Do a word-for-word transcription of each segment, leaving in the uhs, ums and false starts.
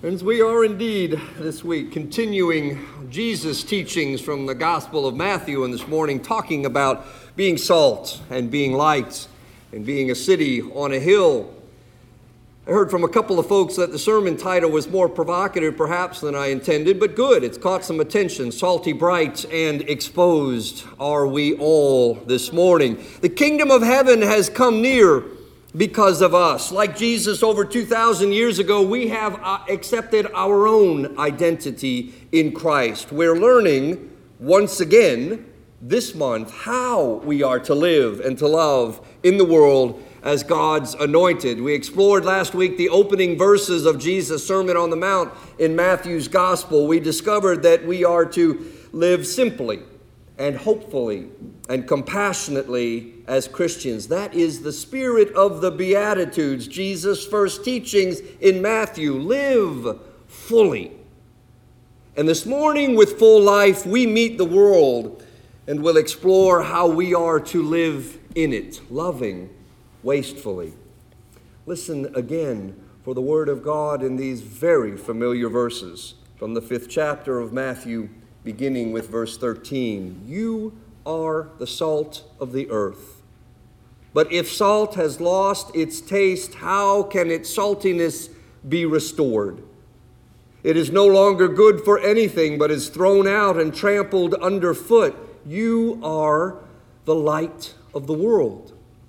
Friends, we are indeed this week continuing Jesus' teachings from the Gospel of Matthew, and this morning talking about being salt and being light and being a city on a hill. I heard from a couple of folks that the sermon title was more provocative perhaps than I intended, but good. It's caught some attention. Salty, bright, and exposed are we all this morning. The kingdom of heaven has come near because of us. Like Jesus over two thousand years ago, we have accepted our own identity in Christ. We're learning once again this month how we are to live and to love in the world as God's anointed. We explored last week the opening verses of Jesus' Sermon on the Mount in Matthew's Gospel. We discovered that we are to live simply and hopefully and compassionately as Christians. That is the spirit of the Beatitudes, Jesus' first teachings in Matthew. Live fully. And this morning, with full life, we meet the world and will explore how we are to live in it, loving wastefully. Listen again for the word of God in these very familiar verses from the fifth chapter of Matthew, beginning with verse thirteen. You are the salt of the earth. But if salt has lost its taste, how can its saltiness be restored? It is no longer good for anything, but is thrown out and trampled underfoot. You are the light of the world.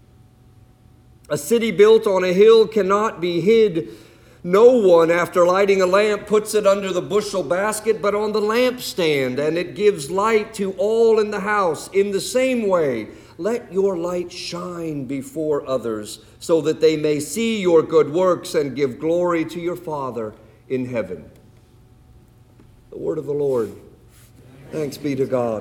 A city built on a hill cannot be hid. No one, after lighting a lamp, puts it under the bushel basket, but on the lampstand, and it gives light to all in the house. In the same way, let your light shine before others, so that they may see your good works and give glory to your Father in heaven. The word of the Lord. Thanks be to God.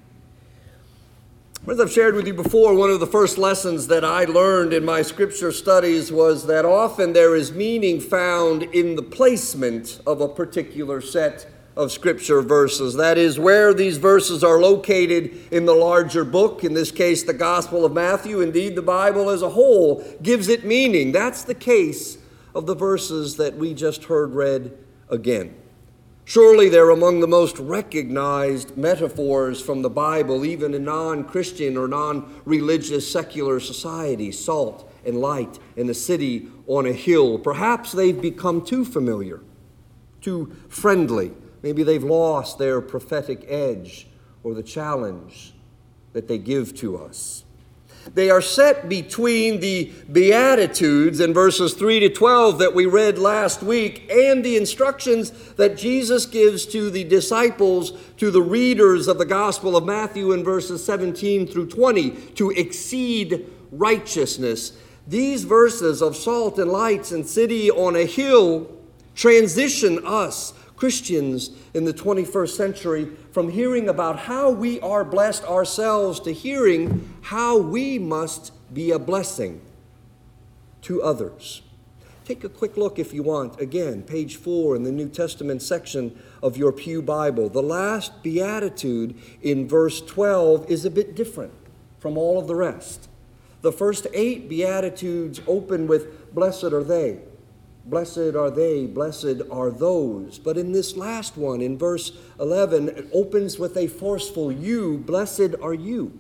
As I've shared with you before, one of the first lessons that I learned in my scripture studies was that often there is meaning found in the placement of a particular set of scripture verses. That is, where these verses are located in the larger book, in this case the Gospel of Matthew, indeed the Bible as a whole, gives it meaning. That's the case of the verses that we just heard read again. Surely they're among the most recognized metaphors from the Bible, even in non-Christian or non-religious secular societies. Salt and light in a city on a hill. Perhaps they've become too familiar, too friendly. Maybe they've lost their prophetic edge or the challenge that they give to us. They are set between the Beatitudes in verses three to twelve that we read last week and the instructions that Jesus gives to the disciples, to the readers of the Gospel of Matthew in verses seventeen through twenty, to exceed righteousness. These verses of salt and lights and city on a hill transition us, Christians in the twenty-first century, from hearing about how we are blessed ourselves to hearing how we must be a blessing to others. Take a quick look, if you want, again, page four in the New Testament section of your Pew Bible. The last beatitude in verse twelve is a bit different from all of the rest. The first eight beatitudes open with, "Blessed are they. Blessed are they, blessed are those." But in this last one, in verse eleven, it opens with a forceful "you, blessed are you."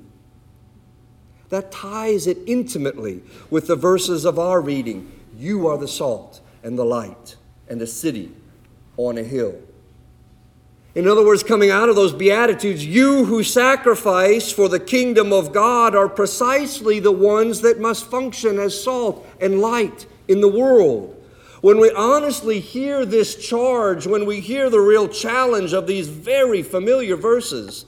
That ties it intimately with the verses of our reading. You are the salt and the light and a city on a hill. In other words, coming out of those Beatitudes, you who sacrifice for the kingdom of God are precisely the ones that must function as salt and light in the world. When we honestly hear this charge, when we hear the real challenge of these very familiar verses,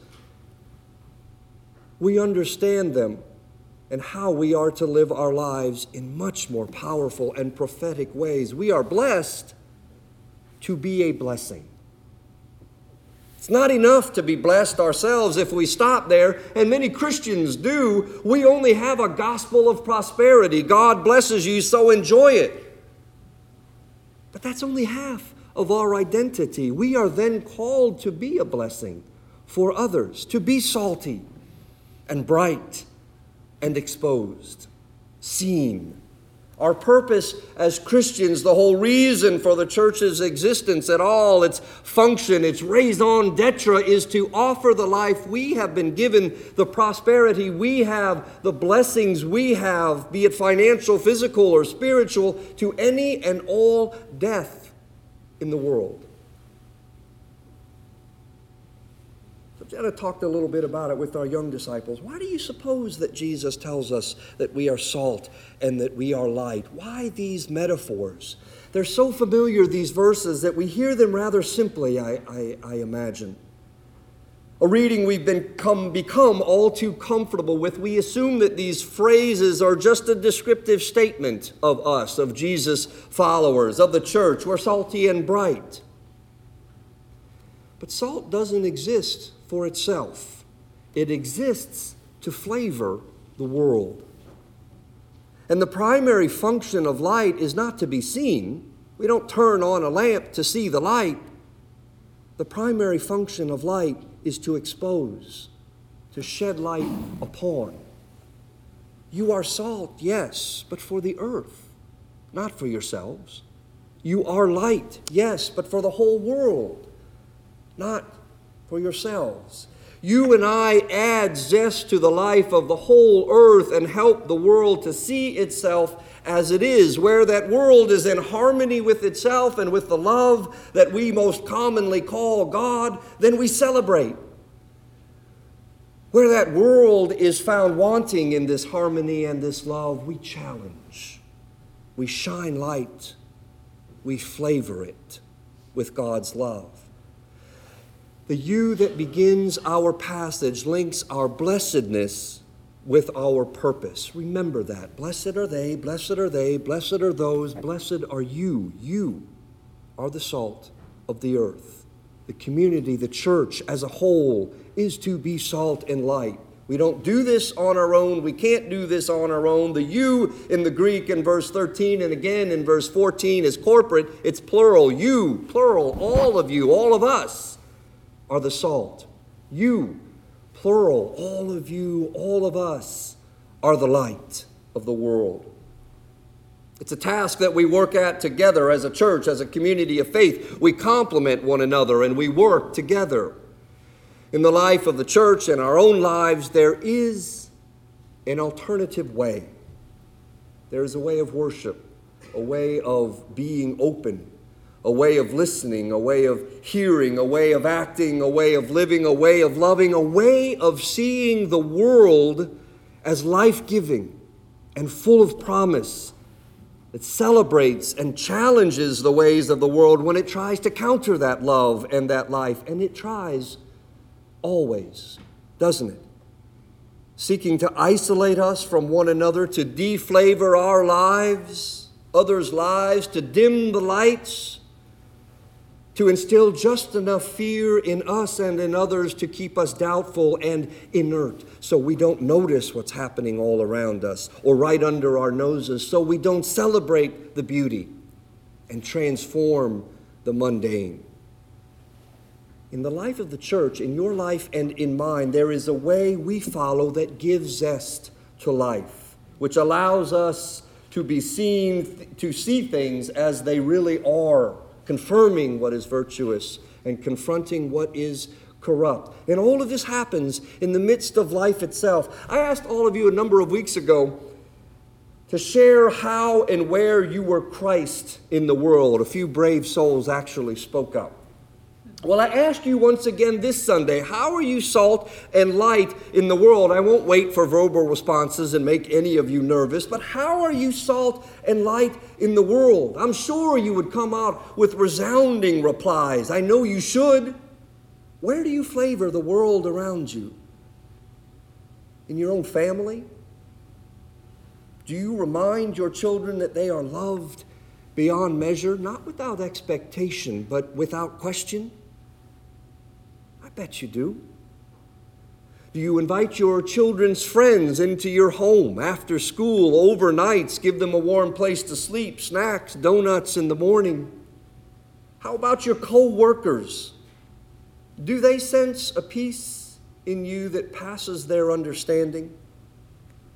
we understand them and how we are to live our lives in much more powerful and prophetic ways. We are blessed to be a blessing. It's not enough to be blessed ourselves if we stop there, and many Christians do. We only have a gospel of prosperity. God blesses you, so enjoy it. But that's only half of our identity. We are then called to be a blessing for others, to be salty and bright and exposed, seen. Our purpose as Christians, the whole reason for the church's existence at all, its function, its raison d'etre, is to offer the life we have been given, the prosperity we have, the blessings we have, be it financial, physical, or spiritual, to any and all death in the world. Jenna talked a little bit about it with our young disciples. Why do you suppose that Jesus tells us that we are salt and that we are light? Why these metaphors? They're so familiar, these verses, that we hear them rather simply, I, I, I imagine. A reading we've become, become all too comfortable with. We assume that these phrases are just a descriptive statement of us, of Jesus' followers, of the church. We're salty and bright. But salt doesn't exist for itself. It exists to flavor the world. And the primary function of light is not to be seen. We don't turn on a lamp to see the light. The primary function of light is to expose, to shed light upon. You are salt, yes, but for the earth, not for yourselves. You are light, yes, but for the whole world, not for yourselves. You and I add zest to the life of the whole earth and help the world to see itself as it is. Where that world is in harmony with itself and with the love that we most commonly call God, then we celebrate. Where that world is found wanting in this harmony and this love, we challenge. We shine light. We flavor it with God's love. The you that begins our passage links our blessedness with our purpose. Remember that. Blessed are they, blessed are they, blessed are those, blessed are you. You are the salt of the earth. The community, the church as a whole, is to be salt and light. We don't do this on our own. We can't do this on our own. The you in the Greek in verse thirteen and again in verse fourteen is corporate. It's plural. You, plural, all of you, all of us are the salt. You, plural, all of you, all of us are the light of the world. It's a task that we work at together as a church, as a community of faith. We complement one another and we work together. In the life of the church and our own lives, there is an alternative way. There is a way of worship, a way of being open, a way of listening, a way of hearing, a way of acting, a way of living, a way of loving, a way of seeing the world as life-giving and full of promise. It celebrates and challenges the ways of the world when it tries to counter that love and that life. And it tries always, doesn't it? Seeking to isolate us from one another, to deflavor our lives, others' lives, to dim the lights, to instill just enough fear in us and in others to keep us doubtful and inert, so we don't notice what's happening all around us or right under our noses, so we don't celebrate the beauty and transform the mundane. In the life of the church, in your life and in mine, there is a way we follow that gives zest to life, which allows us to be seen, to see things as they really are, confirming what is virtuous and confronting what is corrupt. And all of this happens in the midst of life itself. I asked all of you a number of weeks ago to share how and where you were Christ in the world. A few brave souls actually spoke up. Well, I ask you once again this Sunday, how are you salt and light in the world? I won't wait for verbal responses and make any of you nervous, but how are you salt and light in the world? I'm sure you would come out with resounding replies. I know you should. Where do you flavor the world around you? In your own family? Do you remind your children that they are loved beyond measure, not without expectation, but without question? I bet you do. Do you invite your children's friends into your home after school, overnights, give them a warm place to sleep, snacks, donuts in the morning? How about your co-workers? Do they sense a peace in you that passes their understanding?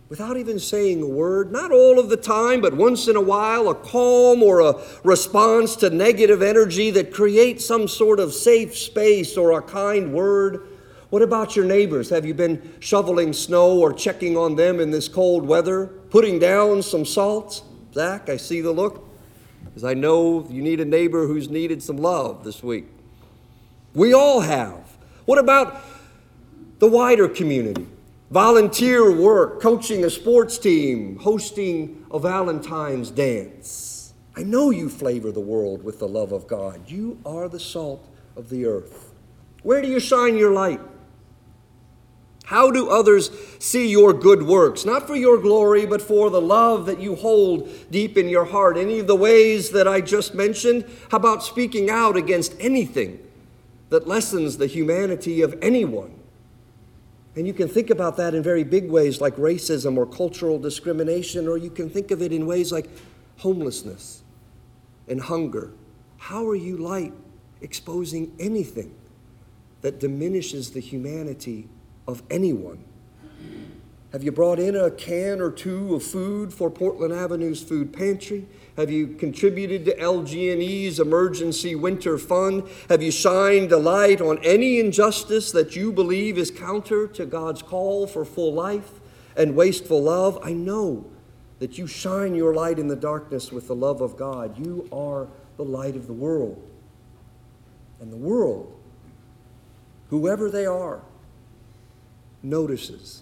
without even saying a word, not all of the time, but once in a while, a calm or a response to negative energy that creates some sort of safe space or a kind word? What about your neighbors? Have you been shoveling snow or checking on them in this cold weather? Putting down some salt? Zach, I see the look, because I know you need a neighbor who's needed some love this week. We all have. What about the wider community? Volunteer work, coaching a sports team, hosting a Valentine's dance. I know you flavor the world with the love of God. You are the salt of the earth. Where do you shine your light? How do others see your good works? Not for your glory, but for the love that you hold deep in your heart. Any of the ways that I just mentioned? How about speaking out against anything that lessens the humanity of anyone? And you can think about that in very big ways like racism or cultural discrimination, or you can think of it in ways like homelessness and hunger. How are you light exposing anything that diminishes the humanity of anyone? Have you brought in a can or two of food for Portland Avenue's food pantry? Have you contributed to L G and E's emergency winter fund? Have you shined a light on any injustice that you believe is counter to God's call for full life and wasteful love? I know that you shine your light in the darkness with the love of God. You are the light of the world. And the world, whoever they are, notices.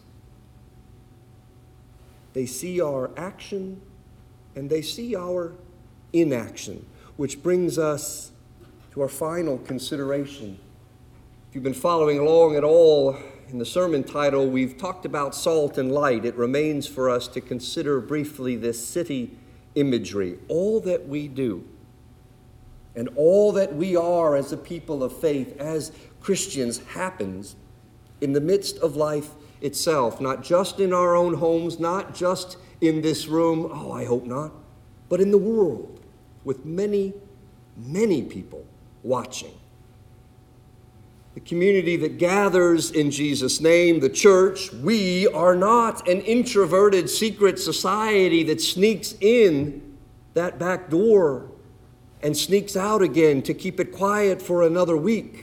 They see our action and they see our inaction, which brings us to our final consideration. If you've been following along at all in the sermon title, we've talked about salt and light. It remains for us to consider briefly this city imagery. All that we do and all that we are as a people of faith, as Christians, happens in the midst of life itself, not just in our own homes, not just in this room, oh, I hope not, but in the world with many, many people watching. The community that gathers in Jesus' name, the church, we are not an introverted secret society that sneaks in that back door and sneaks out again to keep it quiet for another week.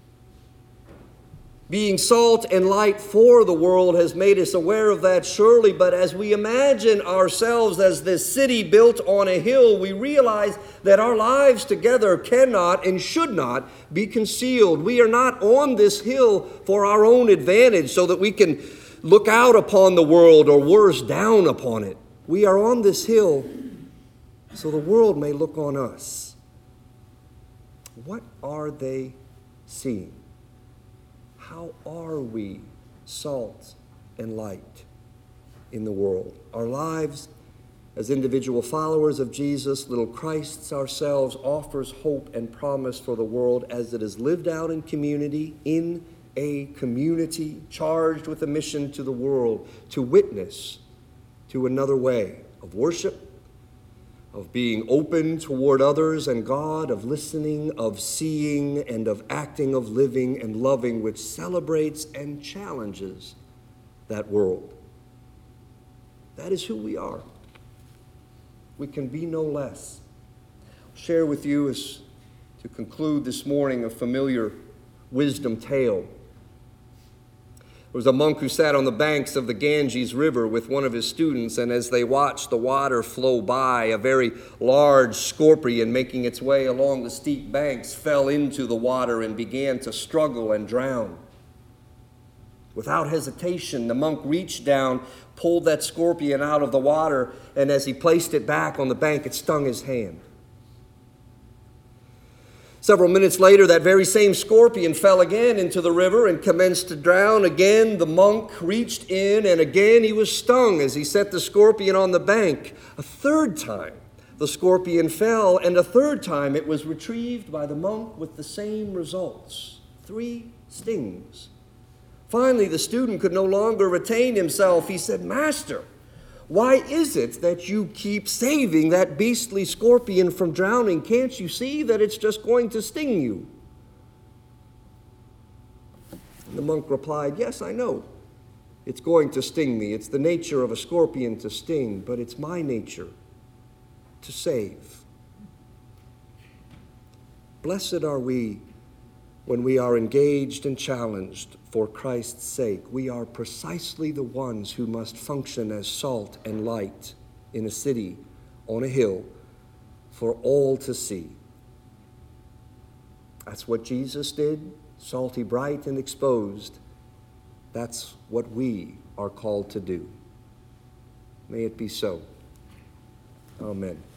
Being salt and light for the world has made us aware of that, surely, but as we imagine ourselves as this city built on a hill, we realize that our lives together cannot and should not be concealed. We are not on this hill for our own advantage so that we can look out upon the world, or worse, down upon it. We are on this hill so the world may look on us. What are they seeing? How are we salt and light in the world? Our lives as individual followers of Jesus, little Christs ourselves, offers hope and promise for the world as it is lived out in community, in a community charged with a mission to the world, to witness to another way of worship, of being open toward others and God, of listening, of seeing, and of acting, of living and loving, which celebrates and challenges that world. That is who we are. We can be no less. I'll share with you, as to conclude this morning, a familiar wisdom tale. There was a monk who sat on the banks of the Ganges River with one of his students, and as they watched the water flow by, a very large scorpion making its way along the steep banks fell into the water and began to struggle and drown. Without hesitation, the monk reached down, pulled that scorpion out of the water, and as he placed it back on the bank, it stung his hand. Several minutes later, that very same scorpion fell again into the river and commenced to drown. Again, the monk reached in, and again he was stung as he set the scorpion on the bank. A third time, the scorpion fell, and a third time it was retrieved by the monk with the same results. Three stings. Finally, the student could no longer retain himself. He said, "Master, why is it that you keep saving that beastly scorpion from drowning? Can't you see that it's just going to sting you?" And the monk replied, "Yes, I know. It's going to sting me. It's the nature of a scorpion to sting, but it's my nature to save. Blessed are we when we are engaged and challenged for Christ's sake. We are precisely the ones who must function as salt and light in a city, on a hill, for all to see. That's what Jesus did, salty, bright, and exposed. That's what we are called to do. May it be so. Amen.